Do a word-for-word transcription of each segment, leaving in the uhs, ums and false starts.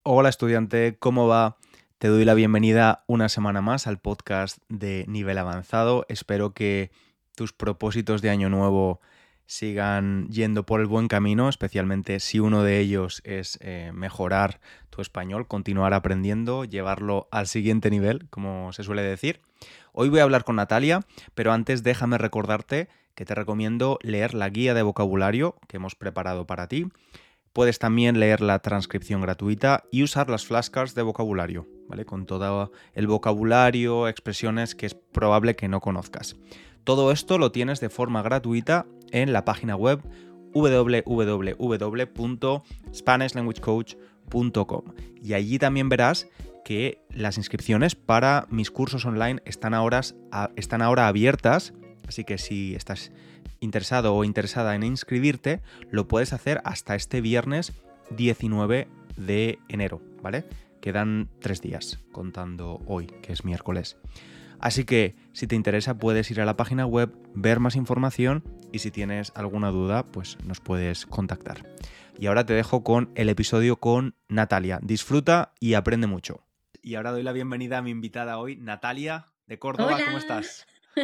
Hola estudiante, ¿cómo va? Te doy la bienvenida una semana más al podcast de Nivel Avanzado. Espero que tus propósitos de año nuevo sigan yendo por el buen camino, especialmente si uno de ellos es eh, mejorar tu español, continuar aprendiendo, llevarlo al siguiente nivel, como se suele decir. Hoy voy a hablar con Natalia, pero antes déjame recordarte que te recomiendo leer la guía de vocabulario que hemos preparado para ti. Puedes también leer la transcripción gratuita y usar las flashcards de vocabulario, ¿vale? Con todo el vocabulario, expresiones que es probable que no conozcas. Todo esto lo tienes de forma gratuita en la página web doble u doble u doble u punto spanish language coach punto com y allí también verás que las inscripciones para mis cursos online están ahora, están ahora abiertas, así que si estás interesado o interesada en inscribirte, lo puedes hacer hasta este viernes diecinueve de enero, ¿vale? Quedan tres días contando hoy, que es miércoles. Así que si te interesa puedes ir a la página web, ver más información y si tienes alguna duda, pues nos puedes contactar. Y ahora te dejo con el episodio con Natalia. Disfruta y aprende mucho. Y ahora doy la bienvenida a mi invitada hoy, Natalia de Córdoba. Hola. ¿Cómo estás?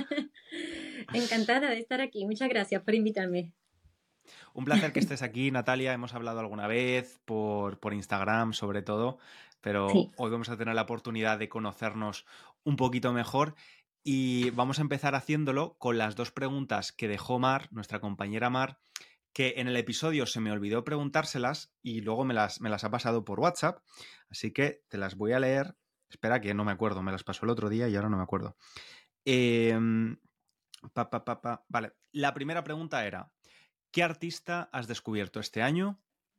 Encantada de estar aquí. Muchas gracias por invitarme. Un placer que estés aquí, Natalia. Hemos hablado alguna vez por, por Instagram, sobre todo, pero Sí. hoy vamos a tener la oportunidad de conocernos un poquito mejor y vamos a empezar haciéndolo con las dos preguntas que dejó Mar, nuestra compañera Mar, que en el episodio se me olvidó preguntárselas y luego me las, me las ha pasado por WhatsApp, así que te las voy a leer. Espera, que no me acuerdo, me las pasó el otro día y ahora no me acuerdo. Eh, pa, pa, pa, pa. Vale, la primera pregunta era: ¿qué artista has descubierto este año?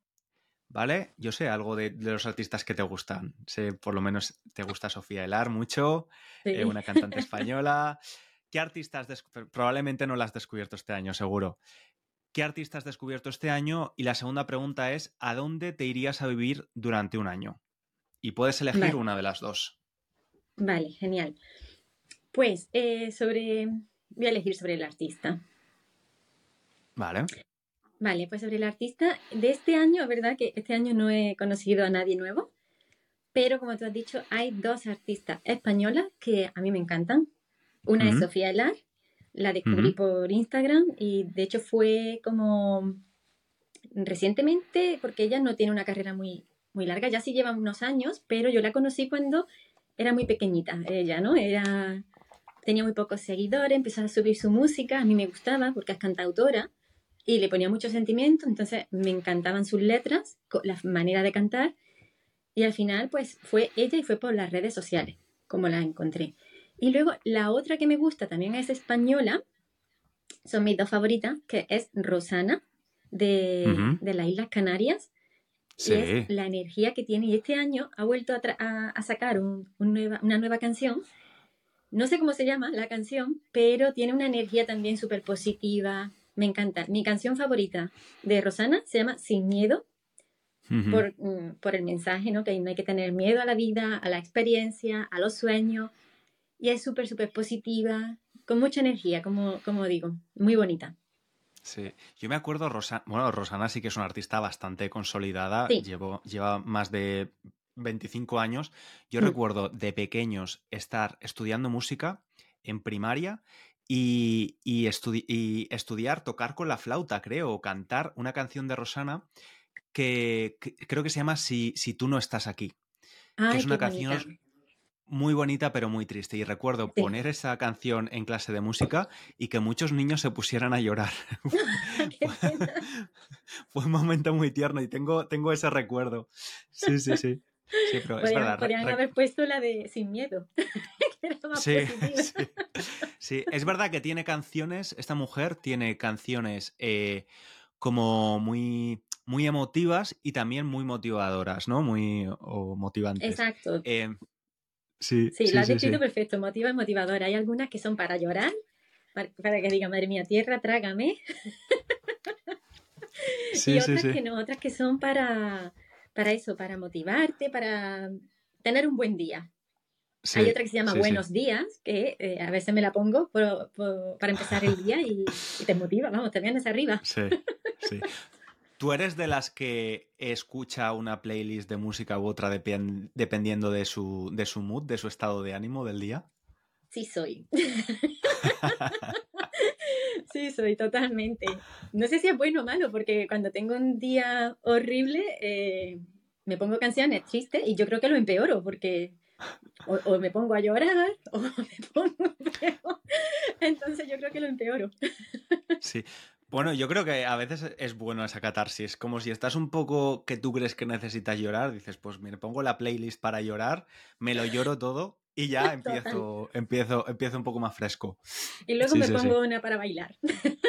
¿Vale? Yo sé algo de, de los artistas que te gustan. Sé, por lo menos, te gusta Sofía Elar mucho, Sí. eh, una cantante española. ¿Qué artistas has descubierto? Probablemente no la has descubierto este año, seguro. ¿Qué artista has descubierto este año? Y la segunda pregunta es: ¿a dónde te irías a vivir durante un año? Y puedes elegir Vale. una de las dos. Vale, genial. Pues eh, sobre... voy a elegir sobre el artista. Vale. Vale, pues sobre el artista de este año, es verdad que este año no he conocido a nadie nuevo, pero como tú has dicho, hay dos artistas españolas que a mí me encantan. Una Uh-huh. es Sofía Elar, la descubrí Uh-huh. por Instagram y de hecho fue como recientemente, porque ella no tiene una carrera muy, muy larga, ya sí lleva unos años, pero yo la conocí cuando era muy pequeñita, ella, ¿no? Era, tenía muy pocos seguidores, empezó a subir su música, a mí me gustaba porque es cantautora y le ponía mucho sentimiento, entonces me encantaban sus letras, la manera de cantar y al final pues fue ella y fue por las redes sociales como la encontré. Y luego la otra que me gusta también es española, son mis dos favoritas, que es Rosana, de, Uh-huh. de las Islas Canarias, y es Sí. la energía que tiene. Y este año ha vuelto a, a, a sacar un, un nueva, una nueva canción. No sé cómo se llama la canción, pero tiene una energía también súper positiva. Me encanta. Mi canción favorita de Rosana se llama Sin Miedo, Uh-huh. por, por el mensaje, ¿no? Que no hay que tener miedo a la vida, a la experiencia, a los sueños. Y es súper, súper positiva, con mucha energía, como, como digo, muy bonita. Sí, yo me acuerdo, Rosa... bueno, Rosana sí que es una artista bastante consolidada, Sí. Llevo, lleva más de veinticinco años. Yo Mm. recuerdo de pequeños estar estudiando música en primaria y, y, estudi y estudiar, tocar con la flauta, creo, o cantar una canción de Rosana que, que creo que se llama Si, si tú no estás aquí, que Ay, es qué una canción bonita. muy bonita pero muy triste. Y recuerdo Sí. poner esa canción en clase de música y que muchos niños se pusieran a llorar. Qué pena. Fue un momento muy tierno y tengo, tengo ese recuerdo. Sí, sí, sí. Sí, pero es Podrían, verdad. Re, podrían re, haber puesto la de Sin Miedo, que era más sí, positiva. sí. Sí, es verdad que tiene canciones, esta mujer tiene canciones eh, como muy, muy emotivas y también muy motivadoras, ¿no? Muy o motivantes. Exacto. Eh, sí, Sí, la sí, has sí, descrito sí. perfecto. Motiva y motivadora. Hay algunas que son para llorar, para, para que diga, madre mía, tierra, trágame. Y Sí, sí, otras sí. que no, otras que son para, para eso, para motivarte, para tener un buen día. Hay Sí, otra que se llama sí, sí. Buenos Días, que eh, a veces me la pongo por, por, para empezar el día y, y te motiva, vamos, te vienes arriba. Sí, sí. ¿Tú eres de las que escucha una playlist de música u otra depen- dependiendo de su, de su mood, de su estado de ánimo del día? Sí soy. Sí, soy totalmente. No sé si es bueno o malo, porque cuando tengo un día horrible, eh, me pongo canciones tristes y yo creo que lo empeoro, porque o, o me pongo a llorar o me pongo peor. Entonces yo creo que lo empeoro. Sí. Bueno, yo creo que a veces es bueno esa catarsis. Como si estás un poco que tú crees que necesitas llorar, dices, pues me pongo la playlist para llorar, me lo lloro todo y ya Total. empiezo, empiezo, empiezo un poco más fresco. Y luego Sí, me sí, sí. pongo una para bailar.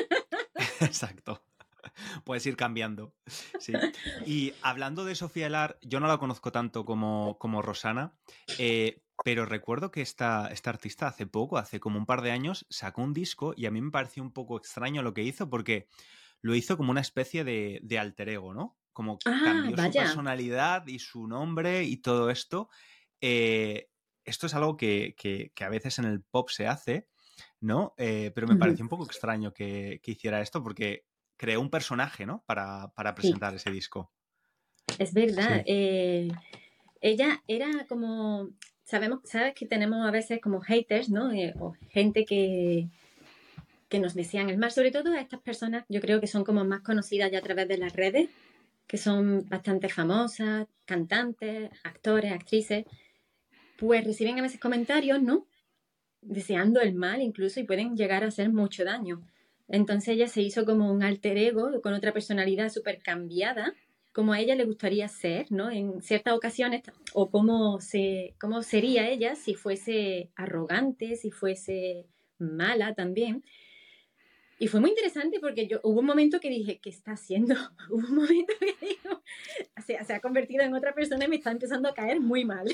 Exacto. Puedes ir cambiando. Sí. Y hablando de Sofía Elar, yo no la conozco tanto como, como Rosana, eh, pero recuerdo que esta, esta artista hace poco, hace como un par de años, sacó un disco y a mí me pareció un poco extraño lo que hizo porque lo hizo como una especie de, de alter ego, ¿no? Como Ah, cambió su vaya. personalidad y su nombre y todo esto. Eh, esto es algo que, que, que a veces en el pop se hace, ¿no? Eh, pero me Ujú. pareció un poco extraño que, que hiciera esto porque creó un personaje, ¿no? Para, para Sí, presentar ese disco. es verdad. Sí. Eh, ella era como, sabemos, sabes que tenemos a veces como haters, ¿no? Eh, o gente que, que nos decían el mal, sobre todo a estas personas, yo creo que son como más conocidas ya a través de las redes, que son bastante famosas, cantantes, actores, actrices, pues reciben a veces comentarios, ¿no? Deseando el mal incluso y pueden llegar a hacer mucho daño. Entonces ella se hizo como un alter ego con otra personalidad súper cambiada, como a ella le gustaría ser, ¿no? En ciertas ocasiones, o cómo, se, cómo sería ella si fuese arrogante, si fuese mala también. Y fue muy interesante porque yo hubo un momento que dije, ¿qué está haciendo? Hubo un momento que digo, se, se ha convertido en otra persona y me está empezando a caer muy mal.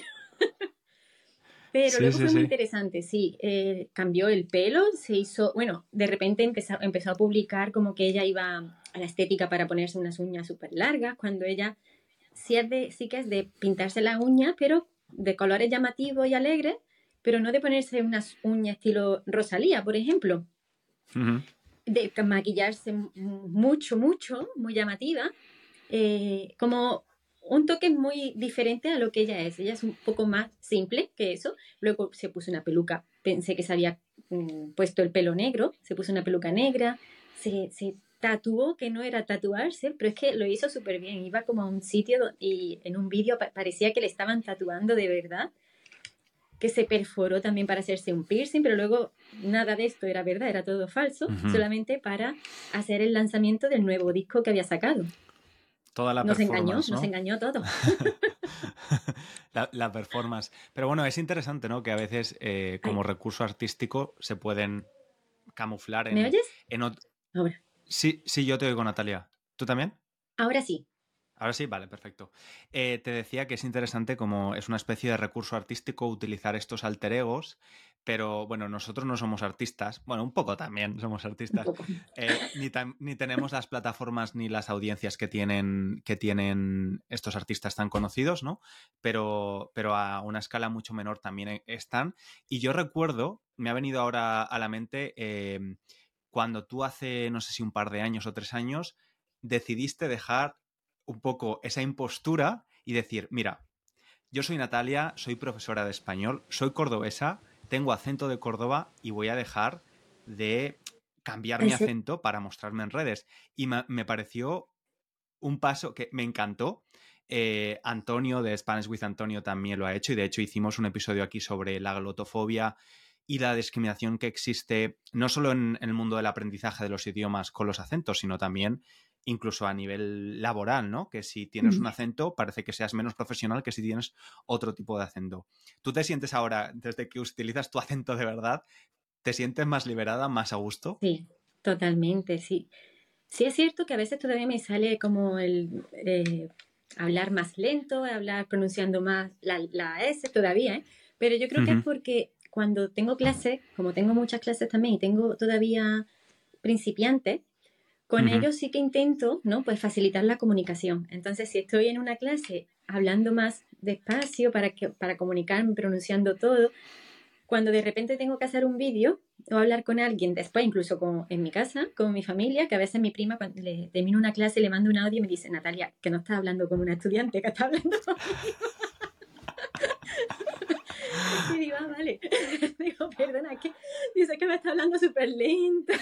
Pero Sí, luego sí, fue muy sí. interesante, sí. Eh, cambió el pelo, se hizo, bueno, de repente empezó, empezó a publicar como que ella iba a la estética para ponerse unas uñas súper largas, cuando ella sí, es de, sí que es de pintarse las uñas, pero de colores llamativos y alegres, pero no de ponerse unas uñas estilo Rosalía, por ejemplo. Ujú. De maquillarse mucho, mucho, muy llamativa, eh, como un toque muy diferente a lo que ella es. Ella es un poco más simple que eso. Luego se puso una peluca, pensé que se había mm, puesto el pelo negro, se puso una peluca negra, se, se tatuó, que no era tatuarse, pero es que lo hizo súper bien. Iba como a un sitio y en un vídeo pa parecía que le estaban tatuando de verdad, que se perforó también para hacerse un piercing, pero luego nada de esto era verdad, era todo falso, Ujú. solamente para hacer el lanzamiento del nuevo disco que había sacado. Toda la Nos engañó, performance, nos ¿no? engañó todo. la, la performance. Pero bueno, es interesante, ¿no? Que a veces eh, Ay, como recurso artístico se pueden camuflar ¿me en, oyes? en ot- Ahora, Sí, sí, yo te oigo, Natalia. ¿Tú también? ahora sí. Ahora sí, vale, perfecto. Eh, te decía que es interesante como es una especie de recurso artístico utilizar estos alter egos, pero bueno, nosotros no somos artistas, bueno, un poco también somos Un artistas, poco. eh, ni, tam- ni tenemos las plataformas ni las audiencias que tienen, que tienen estos artistas tan conocidos, ¿no? Pero, pero a una escala mucho menor también e- están. Y yo recuerdo, me ha venido ahora a la mente, eh, cuando tú hace, no sé si un par de años o tres años, decidiste dejar un poco esa impostura y decir, mira, yo soy Natalia, soy profesora de español, soy cordobesa, tengo acento de Córdoba y voy a dejar de cambiar mi Ese, acento para mostrarme en redes. Y me, me pareció un paso que me encantó. Eh, Antonio de Spanish with Antonio también lo ha hecho y de hecho hicimos un episodio aquí sobre la glotofobia y la discriminación que existe no solo en, en el mundo del aprendizaje de los idiomas con los acentos, sino también incluso a nivel laboral, ¿no? Que si tienes un acento parece que seas menos profesional que si tienes otro tipo de acento. ¿Tú te sientes ahora, desde que utilizas tu acento de verdad, te sientes más liberada, más a gusto? sí, totalmente, sí. Sí es cierto que a veces todavía me sale como el eh, hablar más lento, hablar pronunciando más la, la S todavía, ¿eh? Pero yo creo que es Ujú, porque cuando tengo clases, como tengo muchas clases también y tengo todavía principiantes, con ujú. ellos sí que intento, ¿no? Pues facilitar la comunicación. Entonces, si estoy en una clase hablando más despacio para, que, para comunicarme, pronunciando todo, cuando de repente tengo que hacer un vídeo o hablar con alguien, después incluso con, en mi casa, con mi familia, que a veces mi prima cuando le termino una clase le mando un audio y me dice, Natalia, que no estás hablando con una estudiante, que estás hablando conmigo. Y digo, ah, vale. Digo, perdona, que dice que me está hablando súper lento.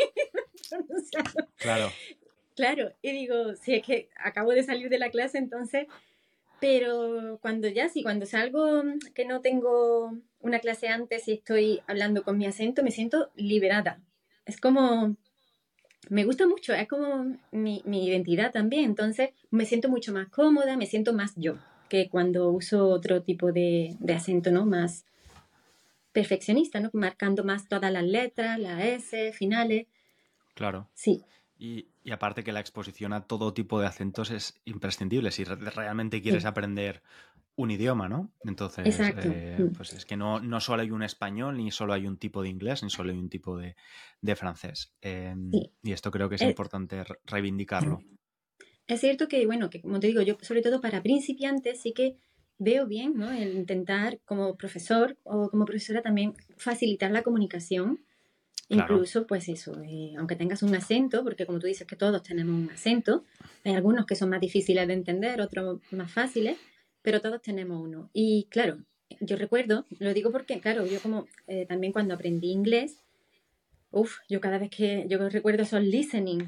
Claro. Claro, y digo, sí, es que acabo de salir de la clase, entonces, pero cuando ya sí, cuando salgo que no tengo una clase antes y estoy hablando con mi acento, me siento liberada. Es como, me gusta mucho, es como mi, mi identidad también, entonces me siento mucho más cómoda, me siento más yo que cuando uso otro tipo de, de acento, ¿no? Más perfeccionista, ¿no? Marcando más todas las letras, las S, finales. Claro. Sí. Y, y aparte que la exposición a todo tipo de acentos es imprescindible si re- realmente quieres Sí. aprender un idioma, ¿no? Entonces, Exacto. eh, pues es que no, no solo hay un español, ni solo hay un tipo de inglés, ni solo hay un tipo de, de francés. Eh, Sí. y esto creo que es Es, importante re- reivindicarlo. es cierto que, bueno, que como te digo, yo sobre todo para principiantes sí que veo bien, ¿no? El intentar como profesor o como profesora también facilitar la comunicación. Claro, Incluso, pues eso, eh, aunque tengas un acento, porque como tú dices que todos tenemos un acento, hay algunos que son más difíciles de entender, otros más fáciles, pero todos tenemos uno. Y claro, yo recuerdo, lo digo porque, claro, yo como eh, también cuando aprendí inglés, uff, yo cada vez que, yo recuerdo esos listening,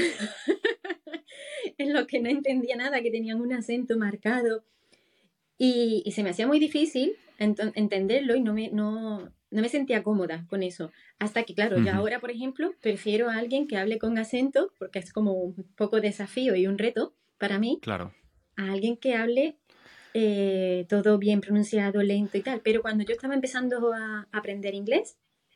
en los que no entendía nada, que tenían un acento marcado, y, y se me hacía muy difícil ent- entenderlo y no me, no, no me sentía cómoda con eso. Hasta que, claro, yo Ujú. ahora, por ejemplo, prefiero a alguien que hable con acento, porque es como un poco desafío y un reto para mí, Claro. a alguien que hable eh, todo bien pronunciado, lento y tal. Pero cuando yo estaba empezando a aprender inglés,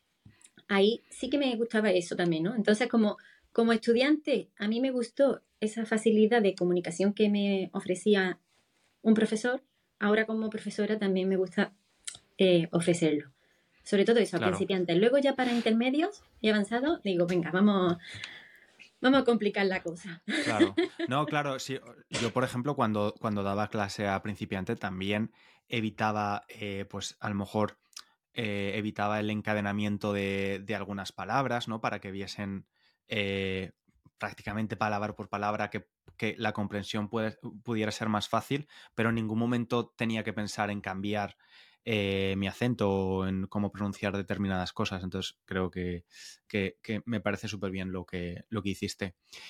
ahí sí que me gustaba eso también, ¿no? Entonces, como, como estudiante, a mí me gustó esa facilidad de comunicación que me ofrecía un profesor. Ahora como profesora también me gusta eh, ofrecerlo. Sobre todo eso, a Claro. principiantes. Luego ya para intermedios y avanzados, digo, venga, vamos, vamos a complicar la cosa. Claro. No, claro, sí. Yo, por ejemplo, cuando, cuando daba clase a principiante también evitaba, eh, pues a lo mejor eh, evitaba el encadenamiento de, de algunas palabras, ¿no? Para que viesen eh, prácticamente palabra por palabra que, que la comprensión puede- pudiera ser más fácil, pero en ningún momento tenía que pensar en cambiar eh, mi acento o en cómo pronunciar determinadas cosas. Entonces creo que, que- que me parece súper bien lo que, lo que hiciste.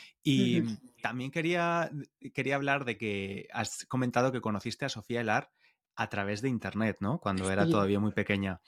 Y Ujú. también quería, quería hablar de que has comentado que conociste a Sofía Elar a través de internet, ¿no? Cuando era Sí, todavía muy pequeña.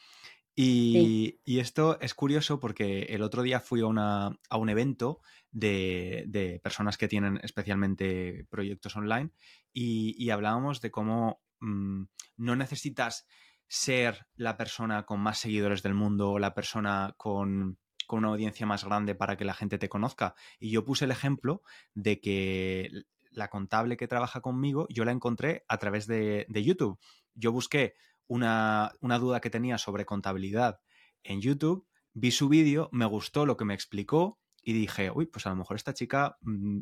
sí. Y, y esto es curioso porque el otro día fui a, una, a un evento de, de personas que tienen especialmente proyectos online y, y hablábamos de cómo mm, no necesitas ser la persona con más seguidores del mundo o la persona con, con una audiencia más grande para que la gente te conozca. Y yo puse el ejemplo de que la contable que trabaja conmigo, yo la encontré a través de, de YouTube. Yo busqué una, una duda que tenía sobre contabilidad en YouTube, vi su vídeo, me gustó lo que me explicó y dije, uy, pues a lo mejor esta chica mmm,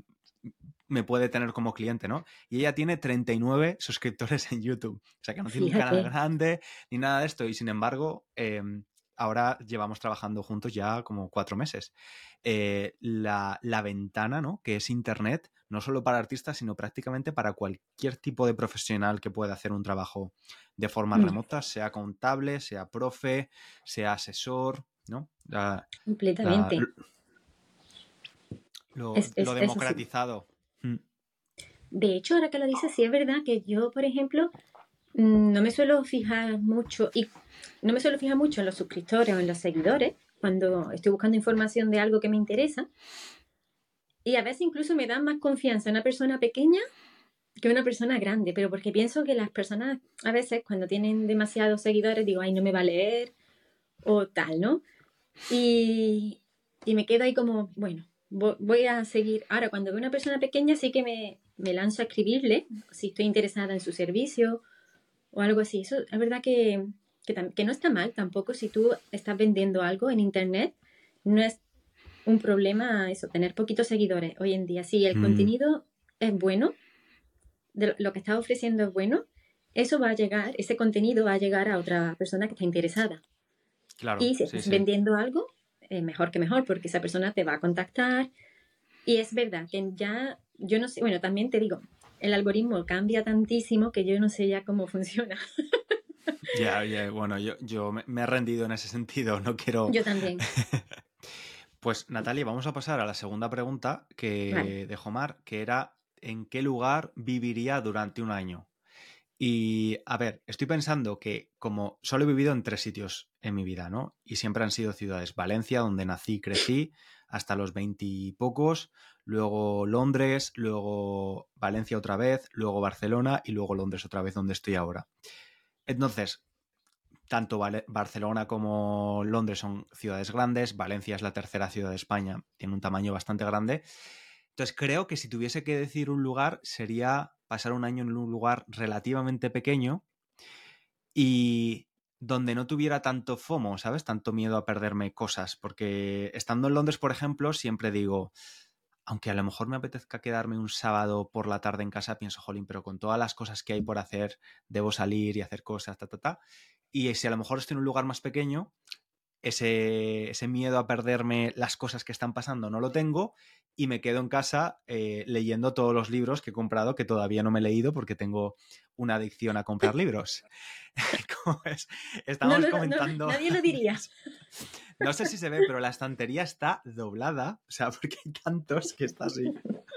me puede tener como cliente, ¿no? Y ella tiene treinta y nueve suscriptores en YouTube, o sea que no tiene un canal Fíjate. grande ni nada de esto y sin embargo... Eh, ahora llevamos trabajando juntos ya como cuatro meses. Eh, la, la, ventana, ¿no? Que es Internet, no solo para artistas, sino prácticamente para cualquier tipo de profesional que pueda hacer un trabajo de forma Mm, remota, sea contable, sea profe, sea asesor, ¿no? La, la, completamente. lo, Es, lo es, es así. democratizado. Mm. De hecho, ahora que lo dices, sí es verdad que yo, por ejemplo, mm, no me suelo fijar mucho y no me suelo fijar mucho en los suscriptores o en los seguidores cuando estoy buscando información de algo que me interesa. Y a veces incluso me da más confianza una persona pequeña que una persona grande, pero porque pienso que las personas a veces cuando tienen demasiados seguidores digo, ay, no me va a leer o tal, ¿no? Y, y me quedo ahí como, bueno, voy a seguir. Ahora, cuando veo una persona pequeña sí que me, me lanzo a escribirle si estoy interesada en su servicio o algo así. Eso es verdad que, que, que no está mal tampoco si tú estás vendiendo algo en internet. No es un problema eso, tener poquitos seguidores hoy en día. Si el Mm. contenido es bueno, de lo que estás ofreciendo es bueno, eso va a llegar, ese contenido va a llegar a otra persona que está interesada. Claro, Y si sí, estás sí. vendiendo algo, eh, mejor que mejor, porque esa persona te va a contactar. Y es verdad que ya, yo no sé, bueno, también te digo, el algoritmo cambia tantísimo que yo no sé ya cómo funciona. Ya, ya, bueno, yo, yo me, me he rendido en ese sentido, no quiero... Yo también. Pues Natalia, vamos a pasar a la segunda pregunta Vale. que dejó Mar, que era ¿en qué lugar viviría durante un año? Y a ver, estoy pensando que como solo he vivido en tres sitios en mi vida, ¿no? Y siempre han sido ciudades. Valencia, donde nací y crecí, hasta los veintipocos, luego Londres, luego Valencia otra vez, luego Barcelona y luego Londres otra vez, donde estoy ahora. Entonces, tanto Vale- Barcelona como Londres son ciudades grandes, Valencia es la tercera ciudad de España, tiene un tamaño bastante grande. Entonces creo que si tuviese que decir un lugar sería pasar un año en un lugar relativamente pequeño y donde no tuviera tanto FOMO, ¿sabes? Tanto miedo a perderme cosas, porque estando en Londres, por ejemplo, siempre digo, aunque a lo mejor me apetezca quedarme un sábado por la tarde en casa, pienso, jolín, pero con todas las cosas que hay por hacer, debo salir y hacer cosas, ta, ta, ta. Y si a lo mejor estoy en un lugar más pequeño, ese, ese miedo a perderme las cosas que están pasando no lo tengo y me quedo en casa eh, leyendo todos los libros que he comprado que todavía no me he leído porque tengo una adicción a comprar libros. Como es, No, estábamos no, no, comentando, nadie lo diría. no sé si se ve, pero la estantería está doblada, o sea, porque hay tantos que está así.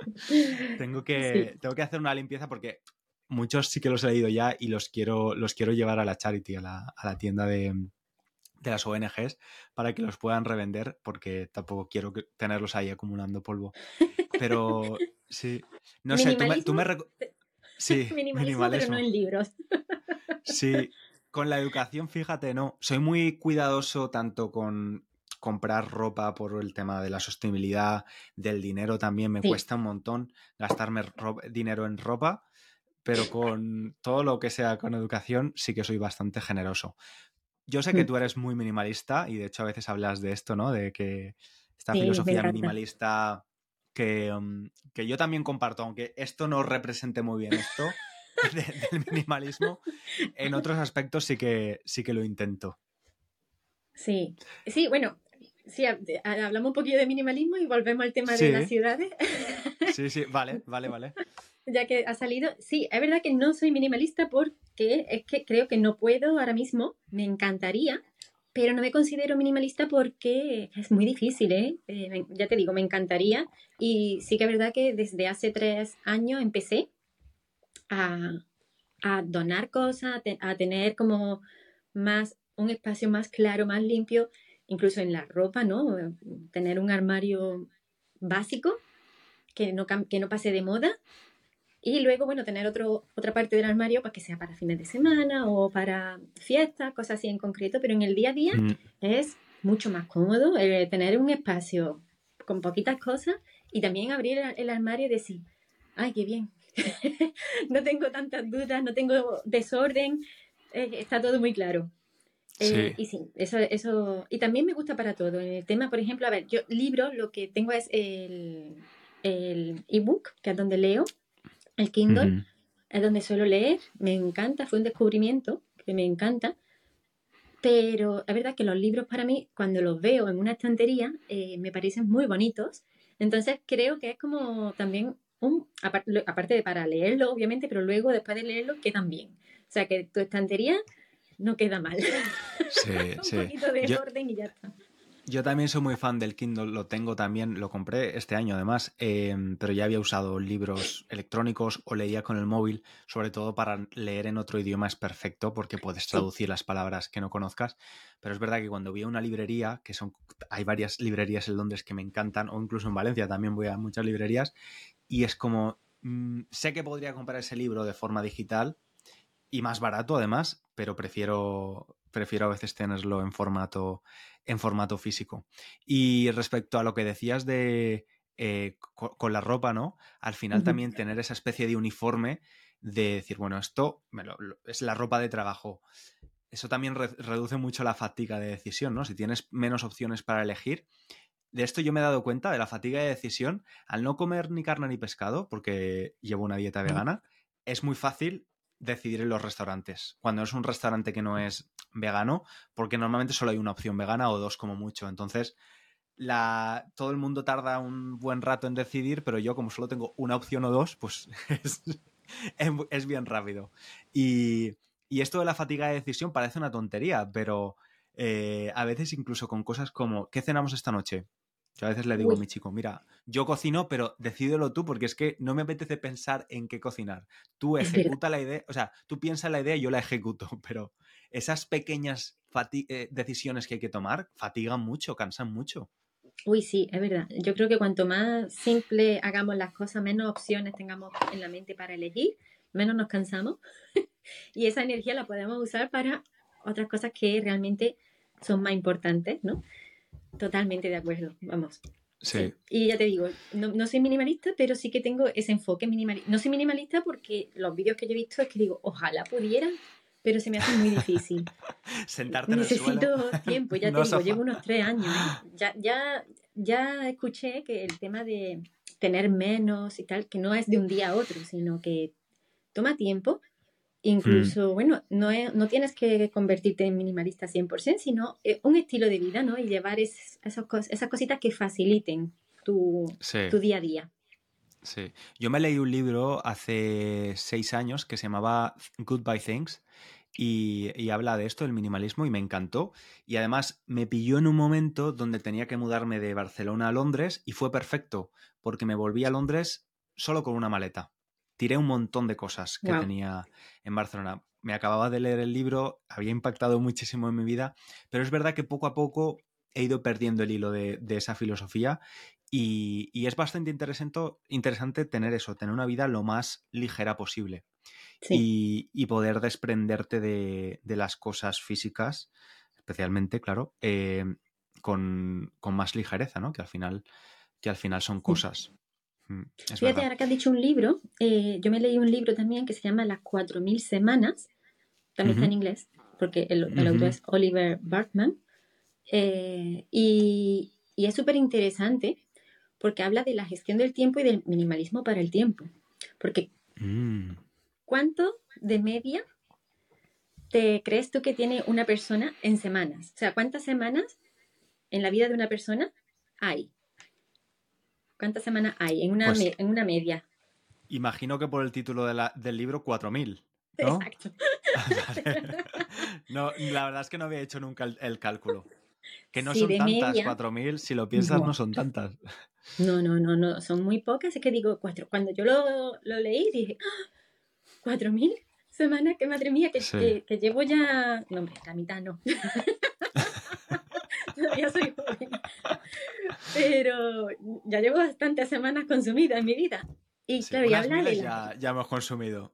Tengo Sí, que, tengo que hacer una limpieza porque muchos sí que los he leído ya y los quiero, los quiero llevar a la charity, a la, a la tienda de, de las O N Ges para que los puedan revender porque tampoco quiero que- tenerlos ahí acumulando polvo. Pero sí, no sé, tú me... Tú minimalismo, me reco- sí, minimalismo, pero no minimalismo. en libros. Sí, con la educación, fíjate, no. Soy muy cuidadoso tanto con comprar ropa por el tema de la sostenibilidad, del dinero también. Me Sí. cuesta un montón gastarme ro- dinero en ropa, pero con todo lo que sea con educación sí que soy bastante generoso. Yo sé que Mm. tú eres muy minimalista y de hecho a veces hablas de esto, ¿no? De que esta Sí, me filosofía encanta. minimalista que, um, que yo también comparto, aunque esto no represente muy bien esto de- del minimalismo, en otros aspectos sí que, sí que lo intento. Sí, sí, bueno, sí, ha- ha- hablamos un poquillo de minimalismo y volvemos al tema de las Sí, ciudades, sí, sí, vale, vale, vale. ya que ha salido. Sí, es verdad que no soy minimalista porque es que creo que no puedo ahora mismo, me encantaría, pero no me considero minimalista porque es muy difícil, ¿eh? Eh, me- ya te digo, me encantaría y sí que es verdad que desde hace tres años empecé a, a donar cosas, a, te- a tener como más, un espacio más claro, más limpio, incluso en la ropa, ¿no? Tener un armario básico que no, cam- que no pase de moda y luego, bueno, tener otro, otra parte del armario para que sea para fines de semana o para fiestas, cosas así en concreto, pero en el día a día Mm, es mucho más cómodo eh, tener un espacio con poquitas cosas y también abrir el, el armario y decir, ay, qué bien, no tengo tantas dudas, no tengo desorden, eh, está todo muy claro. Eh, sí. y sí, eso, eso, y también me gusta para todo. En el tema, por ejemplo, a ver, yo libro, lo que tengo es el, el ebook, que es donde leo, el Kindle, Ujú. es donde suelo leer, me encanta, fue un descubrimiento que me encanta, pero es verdad que los libros para mí, cuando los veo en una estantería, eh, me parecen muy bonitos, entonces creo que es como también un, aparte, aparte de para leerlo, obviamente, pero luego después de leerlo quedan bien. O sea que tu estantería no queda mal. Sí, Un sí. poquito de Yo, orden y ya está. Yo también soy muy fan del Kindle, lo tengo también, lo compré este año además, eh, pero ya había usado libros electrónicos o leía con el móvil, sobre todo para leer en otro idioma es perfecto porque puedes Sí, traducir las palabras que no conozcas, pero es verdad que cuando voy a una librería, que son, hay varias librerías en Londres que me encantan, o incluso en Valencia también voy a muchas librerías, y es como, mmm, sé que podría comprar ese libro de forma digital, y más barato además, pero prefiero, prefiero a veces tenerlo en formato, en formato físico. Y respecto a lo que decías de eh, co- con la ropa, ¿no? Al final ujú, también tener esa especie de uniforme de decir, bueno, esto me lo- lo- es la ropa de trabajo. Eso también re- reduce mucho la fatiga de decisión, ¿no? Si tienes menos opciones para elegir. De esto yo me he dado cuenta, de la fatiga de decisión, al no comer ni carne ni pescado, porque llevo una dieta vegana, es muy fácil decidir en los restaurantes. Cuando es un restaurante que no es vegano, porque normalmente solo hay una opción vegana o dos como mucho. Entonces, la, todo el mundo tarda un buen rato en decidir, pero yo como solo tengo una opción o dos, pues es, es bien rápido. Y, y esto de la fatiga de decisión parece una tontería, pero eh, a veces incluso con cosas como ¿qué cenamos esta noche? Yo a veces le digo a Uy, mi chico, mira, yo cocino, pero decídelo tú porque es que no me apetece pensar en qué cocinar. Tú es verdad. ejecuta la idea, o sea, tú piensas la idea y yo la ejecuto, pero esas pequeñas fati- eh, decisiones que hay que tomar fatigan mucho, cansan mucho. Uy, sí, es verdad. Yo creo que cuanto más simple hagamos las cosas, menos opciones tengamos en la mente para elegir, menos nos cansamos. Y esa energía la podemos usar para otras cosas que realmente son más importantes, ¿no? Totalmente de acuerdo, vamos. Sí. Sí, y ya te digo, no, no soy minimalista, pero sí que tengo ese enfoque minimalista. No soy minimalista porque los vídeos que yo he visto es que digo, ojalá pudiera, pero se me hace muy difícil. Sentarte en el suelo, Necesito tiempo, ya te no digo, llevo sofá. unos tres años, ¿eh? Ya, ya, ya escuché que el tema de tener menos y tal, que no es de un día a otro, sino que toma tiempo. Hmm. Incluso, bueno, no, es- no tienes que convertirte en minimalista cien por ciento, sino eh, un estilo de vida, ¿no? Y llevar es- esos cos- esas cositas que faciliten tu, Sí. tu día a día. Sí, yo me leí un libro hace seis años que se llamaba Goodbye Things y, y habla de esto, del minimalismo, y me encantó. Y además me pilló en un momento donde tenía que mudarme de Barcelona a Londres y fue perfecto porque me volví a Londres solo con una maleta. Tiré un montón de cosas que Wow. tenía en Barcelona. Me acababa de leer el libro, había impactado muchísimo en mi vida, pero es verdad que poco a poco he ido perdiendo el hilo de, de esa filosofía y, y es bastante interesante, interesante tener eso, tener una vida lo más ligera posible Sí. y, y poder desprenderte de, de, las cosas físicas, especialmente, claro, eh, con, con, más ligereza, ¿no? Que al final, que al final son Sí. cosas. Mm, es Fíjate, verdad. ahora que has dicho un libro, eh, yo me leí un libro también que se llama Las cuatro mil semanas, Uh también está -huh. en inglés, porque el, Uh el autor -huh. es Oliver Barkman, eh, y, y es súper interesante porque habla de la gestión del tiempo y del minimalismo para el tiempo. Porque, Mm. ¿cuánto de media te crees tú que tiene una persona en semanas? O sea, ¿cuántas semanas en la vida de una persona hay? ¿Cuántas semanas hay en una, Pues me- en una media? imagino que por el título de la, del libro, cuatro mil, ¿no? Exacto. Vale. No, la verdad es que no había hecho nunca el, el cálculo. Que no Sí, son de tantas, media. cuatro mil, si lo piensas, no No, son tantas. no, no, no, no, son muy pocas. Es que digo, cuatro. Cuando yo lo, lo leí, dije, ¡ah! ¿Cuatro mil semanas? Que madre mía, que, Sí. que, que llevo ya. No, hombre, la mitad no. Todavía soy joven. Pero ya llevo bastantes semanas consumidas en mi vida. Y Sí, claro, y unas habla de miles la. ya, ya hemos consumido.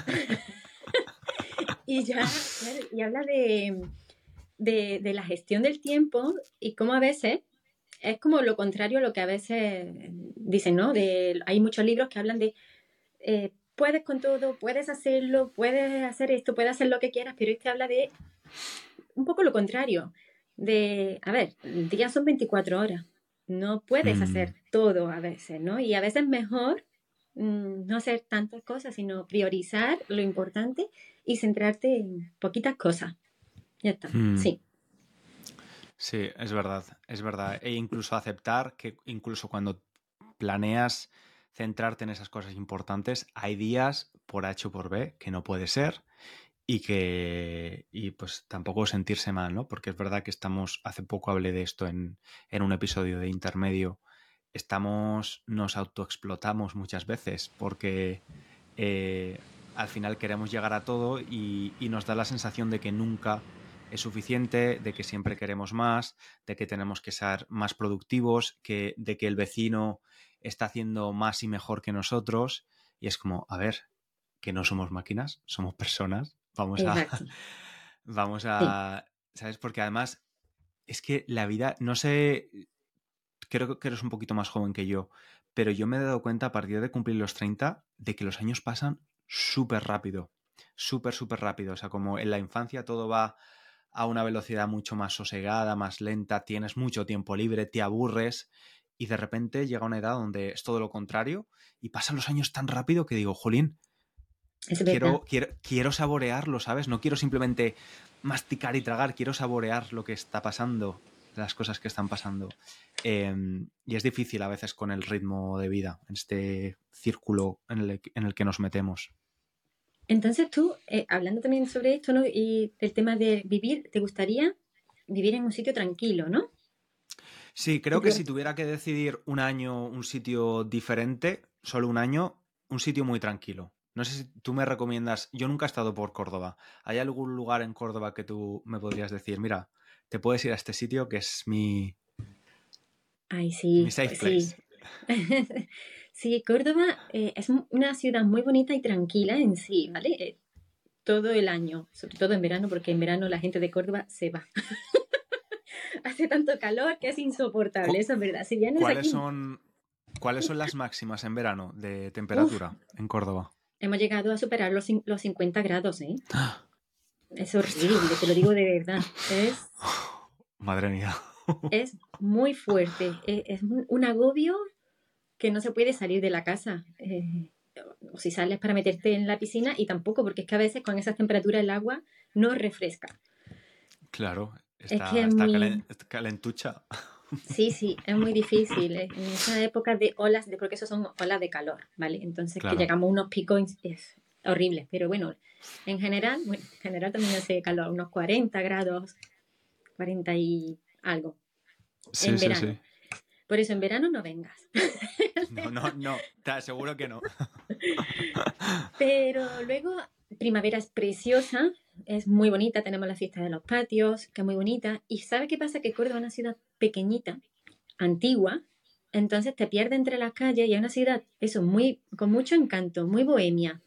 Y ya, claro, y habla de, de, de la gestión del tiempo y cómo a veces es como lo contrario a lo que a veces dicen, ¿no? De, hay muchos libros que hablan de eh, puedes con todo, puedes hacerlo, puedes hacer esto, puedes hacer lo que quieras, pero este habla de un poco lo contrario, de, a ver, el día son veinticuatro horas, no puedes Mm, hacer todo a veces, ¿no? Y a veces es mejor mm, no hacer tantas cosas, sino priorizar lo importante y centrarte en poquitas cosas. Ya está, mm. sí. Sí, es verdad, es verdad. E incluso aceptar que incluso cuando planeas centrarte en esas cosas importantes, hay días por H o por B que no puede ser y que y pues tampoco sentirse mal, ¿no? Porque es verdad que estamos, hace poco hablé de esto en, en un episodio de Intermedio, estamos, nos autoexplotamos muchas veces porque eh, al final queremos llegar a todo y, y nos da la sensación de que nunca es suficiente, de que siempre queremos más, de que tenemos que ser más productivos, que, de que el vecino está haciendo más y mejor que nosotros. Y es como, a ver, que no somos máquinas, somos personas. Vamos a. Exacto. Vamos Sí. a. ¿Sabes? Porque además es que la vida, no sé, creo que eres un poquito más joven que yo, pero yo me he dado cuenta a partir de cumplir los treinta de que los años pasan súper rápido, súper, súper rápido. O sea, como en la infancia todo va a una velocidad mucho más sosegada, más lenta, tienes mucho tiempo libre, te aburres y de repente llega una edad donde es todo lo contrario y pasan los años tan rápido que digo, jolín, Es verdad. Quiero, quiero, quiero saborearlo, ¿sabes? No quiero simplemente masticar y tragar, quiero saborear lo que está pasando, las cosas que están pasando. Eh, y es difícil a veces con el ritmo de vida, en este círculo en el, en el que nos metemos. Entonces tú, eh, hablando también sobre esto, ¿no? Y el tema de vivir, ¿te gustaría vivir en un sitio tranquilo, ¿no? Sí, creo que Sitio... si tuviera que decidir un año, un sitio diferente, solo un año, un sitio muy tranquilo. No sé si tú me recomiendas, yo nunca he estado por Córdoba. ¿Hay algún lugar en Córdoba que tú me podrías decir, mira, te puedes ir a este sitio que es mi, Ay, mi sí, safe pues sí. place? Sí, Córdoba eh, es una ciudad muy bonita y tranquila en sí, ¿vale? Eh, todo el año, sobre todo en verano, porque en verano la gente de Córdoba se va. Hace tanto calor que es insoportable, Cu- eso es verdad. Si vienes ¿Cuáles aquí, son, cuáles son las máximas en verano de uff, temperatura en Córdoba? hemos llegado a superar los, cin- los cincuenta grados, ¿eh? Es Hostia. horrible, te lo digo de verdad. Es, Madre mía. es muy fuerte, es, es un un agobio que no se puede salir de la casa. Eh, o si sales para meterte en la piscina y tampoco, porque es que a veces con esas temperaturas el agua no refresca. Claro, Es que está, es está muy, calen- calentucha. sí, sí, es muy difícil. eh, En esa época de olas, de, porque eso son olas de calor, ¿vale? Entonces que Claro. llegamos a unos picos es horrible, pero bueno, en general, bueno, en general también hace calor, unos cuarenta grados, cuarenta y algo Sí, en sí, sí. verano. Por eso en verano no vengas. No, no, no, te aseguro que no. Pero luego, primavera es preciosa, es muy bonita, tenemos la fiesta de los patios, que es muy bonita. ¿Y sabe qué pasa? Que Córdoba es una ciudad pequeñita, antigua, entonces te pierdes entre las calles y es una ciudad, eso, muy, con mucho encanto, muy bohemia,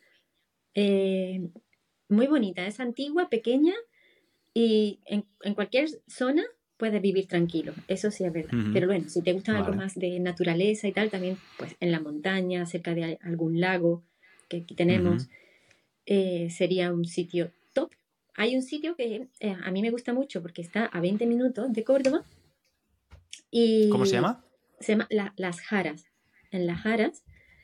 eh, muy bonita, es antigua, pequeña y en, en cualquier zona puedes vivir tranquilo, eso sí es verdad. Ujú. Pero bueno, si te gusta algo Vale. más de naturaleza y tal, también pues en la montaña, cerca de algún lago que aquí Ujú. tenemos, eh, sería un sitio top. Hay un sitio que eh, a mí me gusta mucho porque está a veinte minutos de Córdoba ¿Cómo se y llama? se llama La- Las Jaras. En Las Jaras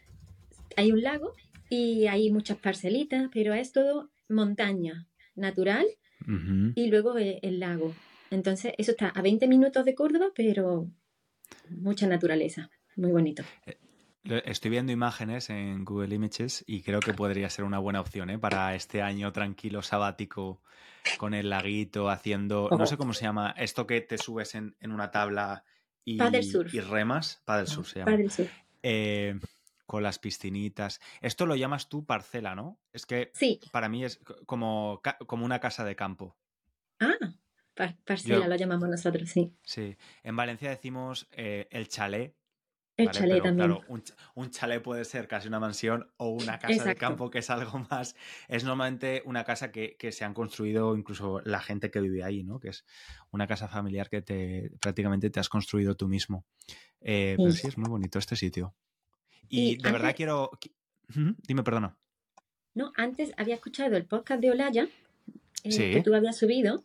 hay un lago y hay muchas parcelitas, pero es todo montaña natural Ujú. y luego eh, el lago. Entonces, eso está a veinte minutos de Córdoba, pero mucha naturaleza. Muy bonito. Lo- Estoy viendo imágenes en Google Images y creo que podría ser una buena opción, ¿eh? Para este año tranquilo, sabático, con el laguito, haciendo, no sé Oh, cómo se llama, esto que te subes en, en una tabla Paddle y, y surf. remas, Paddle Surf se llama. Paddle surf. Eh, con las piscinitas. Esto lo llamas tú parcela, ¿no? Es que Sí. para mí es co- como, ca- como una casa de campo. Ah, par- parcela Yo, lo llamamos nosotros, sí. sí, en Valencia decimos eh, el chalet, El ¿vale? chalet Pero también. claro, un, ch- un chalet puede ser casi una mansión o una casa de Exacto. campo que es algo más. Es normalmente una casa que, que se han construido incluso la gente que vive ahí, ¿no? Que es una casa familiar que te prácticamente te has construido tú mismo. Eh, pero Sí. sí, es muy bonito este sitio. Y Y de verdad antes, quiero... qui- Ujú, dime, perdona. no, antes había escuchado el podcast de Olaya eh, que Sí. tú habías subido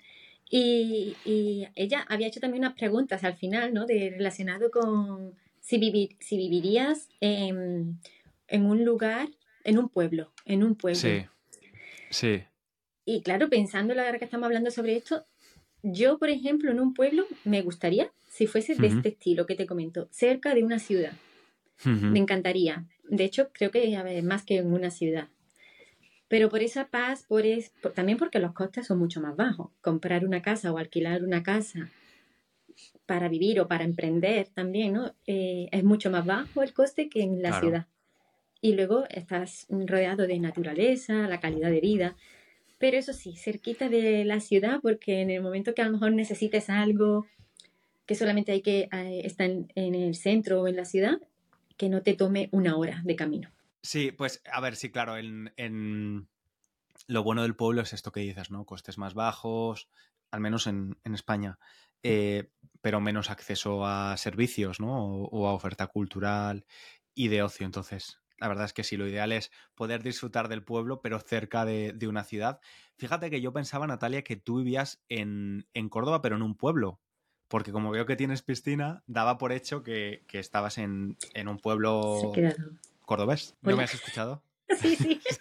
y, y ella había hecho también unas preguntas al final, ¿no? De relacionado con si vivir, si vivirías en, en un lugar, en un pueblo, en un pueblo. Sí, sí. Y claro, pensando la hora que estamos hablando sobre esto, yo, por ejemplo, en un pueblo me gustaría, si fuese de Ujú, este estilo que te comento, cerca de una ciudad. Me ujú. encantaría. De hecho, creo que a ver, más que en una ciudad. Pero por esa paz, por es, por- también porque los costes son mucho más bajos. Comprar una casa o alquilar una casa para vivir o para emprender también, ¿no? Eh, es mucho más bajo el coste que en la Claro. ciudad. Y luego estás rodeado de naturaleza, la calidad de vida. Pero eso sí, cerquita de la ciudad, porque en el momento que a lo mejor necesites algo que solamente hay que eh, estar en, en el centro o en la ciudad, que no te tome una hora de camino. Sí, pues a ver, sí, claro, en, en- lo bueno del pueblo es esto que dices, ¿no? Costes más bajos, al menos en, en España, eh, pero menos acceso a servicios, ¿no? O, o a oferta cultural y de ocio. Entonces, la verdad es que sí, lo ideal es poder disfrutar del pueblo, pero cerca de, de una ciudad. Fíjate que yo pensaba, Natalia, que tú vivías en, en Córdoba, pero en un pueblo. Porque como veo que tienes piscina, daba por hecho que, que estabas en, en un Se ha pueblo quedado. cordobés. ¿No me Hola. has escuchado? Sí, sí.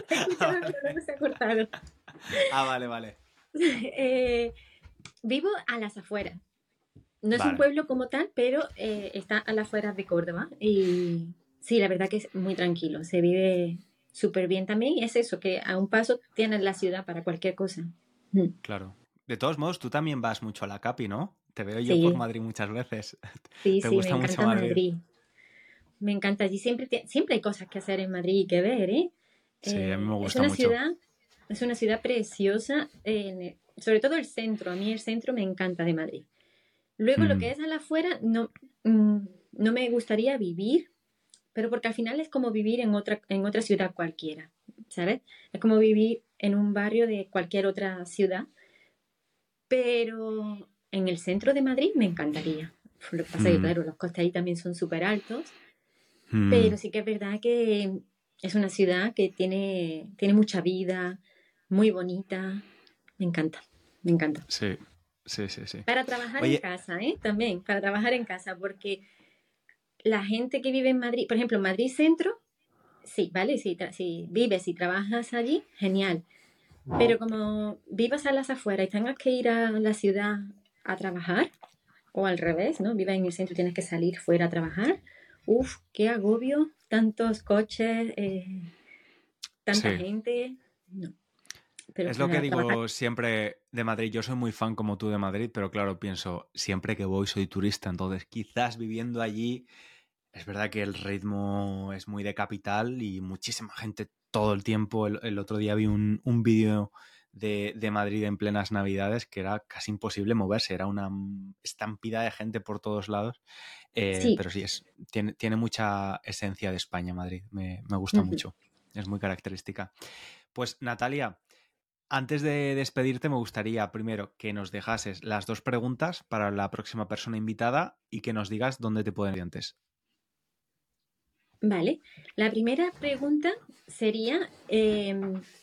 Escúchame, pero no se ha cortado. Ah, vale, vale. Eh, vivo a las afueras. No es un Vale. pueblo como tal, pero eh, está a las afueras de Córdoba. Y sí, la verdad que es muy tranquilo. Se vive súper bien también. Y es eso, que a un paso tienes la ciudad para cualquier cosa. Mm. Claro. De todos modos, tú también vas mucho a la Capi, ¿no? Te veo yo por Sí, Madrid muchas veces. sí, Te sí, me gusta mucho encanta Madrid. Madrid. Me encanta. Allí siempre, tie- siempre hay cosas que hacer en Madrid y que ver, ¿eh? Sí, a mí me Eh, es gusta una mucho. ciudad, es una ciudad preciosa, eh, sobre todo el centro. A mí el centro me encanta de Madrid. Luego lo Mm, que es a la afuera, no, mm, no me gustaría vivir, pero porque al final es como vivir en otra, en otra ciudad cualquiera, ¿sabes? Es como vivir en un barrio de cualquier otra ciudad, pero en el centro de Madrid me encantaría. Lo que pasa es que, mm, claro, los costes ahí también son súper altos, mm. pero sí que es verdad que es una ciudad que tiene, tiene mucha vida, muy bonita. Me encanta, me encanta. Sí, sí, sí, sí. Para trabajar en Oye, casa, ¿eh? También, para trabajar en casa, porque la gente que vive en Madrid, por ejemplo, Madrid Centro, sí, ¿vale? Si, tra- si vives y trabajas allí, genial. Pero como vivas a las afueras y tengas que ir a la ciudad a trabajar, o al revés, ¿no? Vivas en el centro y tienes que salir fuera a trabajar, uf, qué agobio, tantos coches, eh, tanta sí. gente. No, pero Es lo que para trabajar, digo siempre de Madrid. Yo soy muy fan como tú de Madrid, pero claro, pienso, siempre que voy soy turista, entonces quizás viviendo allí, es verdad que el ritmo es muy de capital y muchísima gente todo el tiempo. El, el otro día vi un, un vídeo de, de Madrid en plenas Navidades que era casi imposible moverse, era una estampida de gente por todos lados. Eh, sí. pero sí, es, tiene, tiene mucha esencia de España, Madrid. Me, me gusta Ujú. mucho, es muy característica. Pues Natalia, antes de despedirte, me gustaría primero que nos dejases las dos preguntas para la próxima persona invitada y que nos digas dónde te pueden ir antes. Vale. La primera pregunta sería eh,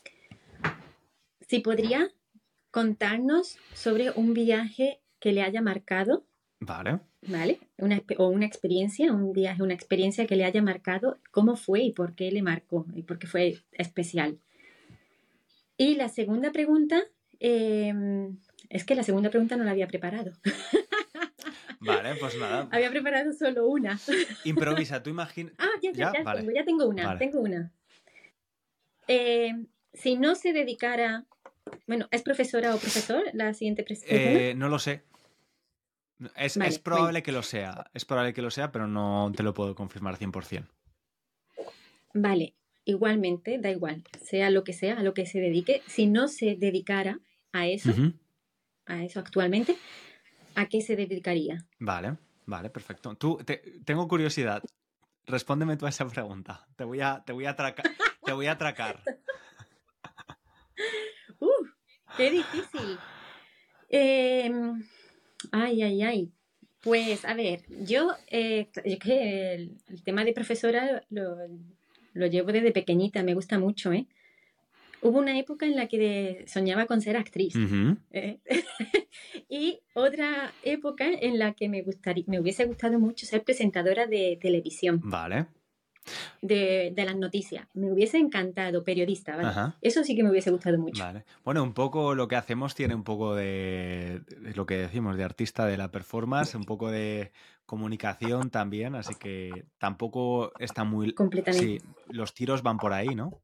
si podría contarnos sobre un viaje que le haya marcado, Vale. ¿vale? Una, o una experiencia, un viaje, una experiencia que le haya marcado, cómo fue y por qué le marcó y por qué fue especial. Y la segunda pregunta, eh, es que la segunda pregunta no la había preparado. Vale, pues nada. Había preparado solo una. Improvisa, tú imaginas. Ah, ya, ya, ¿Ya? ya Vale. tengo, ya tengo una, Vale. tengo una. Eh, si no se dedicara, bueno, ¿es profesora o profesor la siguiente persona? Eh, no lo sé. Es, es Vale, bueno, probable que lo sea. Es probable que lo sea, pero no te lo puedo confirmar cien por ciento. vale. Igualmente, da igual, sea lo que sea, a lo que se dedique, si no se dedicara a eso, Ujú. a eso actualmente, ¿a qué se dedicaría? Vale, vale, perfecto. Tú, te- tengo curiosidad. Respóndeme tú a esa pregunta. Te voy a, te voy a atracar. Te voy a atracar. ¡Uh! ¡Qué difícil! Eh, ay, ay, ay. Pues, a ver, yo, eh, yo que el, el tema de profesora lo, lo llevo desde pequeñita, me gusta mucho, ¿eh? Hubo una época en la que de- soñaba con ser actriz. Ujú. ¿Eh? Y otra época en la que me gustaría, me hubiese gustado mucho ser presentadora de televisión, Vale. de, de las noticias. Me hubiese encantado, periodista, vale. Ajá. Eso sí que me hubiese gustado mucho. Vale. Bueno, un poco lo que hacemos tiene un poco de, de lo que decimos, de artista de la performance, un poco de comunicación también, así que tampoco está muy... Completamente. Sí, los tiros van por ahí, ¿no?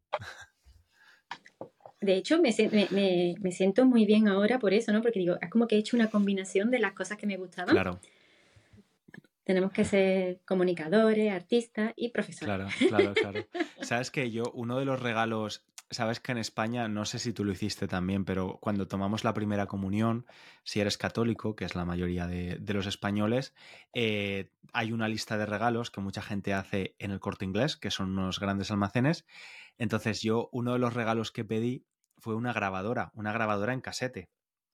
De hecho, me, se- me, me- me siento muy bien ahora por eso, ¿no? Porque digo, es como que he hecho una combinación de las cosas que me gustaban. Claro, Tenemos que ser comunicadores, artistas y profesores. claro, claro, claro. Sabes que yo, uno de los regalos, sabes que en España, no sé si tú lo hiciste también, pero cuando tomamos la primera comunión, si eres católico, que es la mayoría de, de los españoles, eh, hay una lista de regalos que mucha gente hace en el Corte Inglés, que son unos grandes almacenes. Entonces yo, uno de los regalos que pedí fue una grabadora, una grabadora en casete.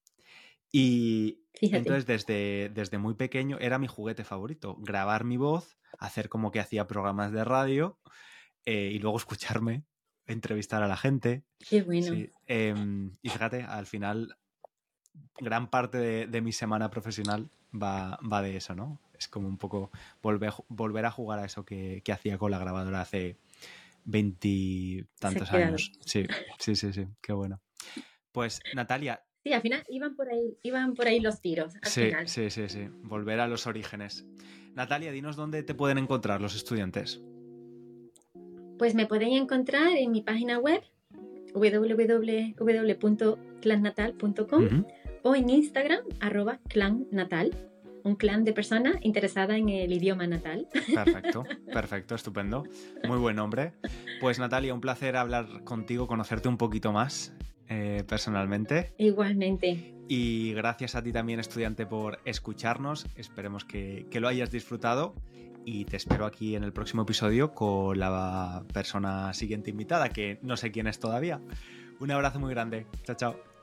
Y Fíjate, entonces desde, desde muy pequeño era mi juguete favorito, grabar mi voz, hacer como que hacía programas de radio eh, y luego escucharme, entrevistar a la gente. qué bueno. Sí. Eh, y fíjate, al final gran parte de, de mi semana profesional va, va, de eso, ¿no? Es como un poco volver, volver a jugar a eso que, que hacía con la grabadora hace veintitantos años. Sí, sí, sí, sí, qué bueno. Pues Natalia... Sí, al final iban por ahí, iban por ahí los tiros. Al sí, final. sí, sí, sí, volver a los orígenes. Natalia, dinos dónde te pueden encontrar los estudiantes. Pues me pueden encontrar en mi página web w w w punto clan natal punto com uh-huh. o en Instagram arroba clannatal, un clan de personas interesadas en el idioma natal. Perfecto, perfecto, estupendo. Muy buen nombre. Pues Natalia, un placer hablar contigo, conocerte un poquito más eh, personalmente. Igualmente. Y gracias a ti también, estudiante, por escucharnos. Esperemos que, que lo hayas disfrutado y te espero aquí en el próximo episodio con la persona siguiente invitada, que no sé quién es todavía. Un abrazo muy grande. Chao, chao.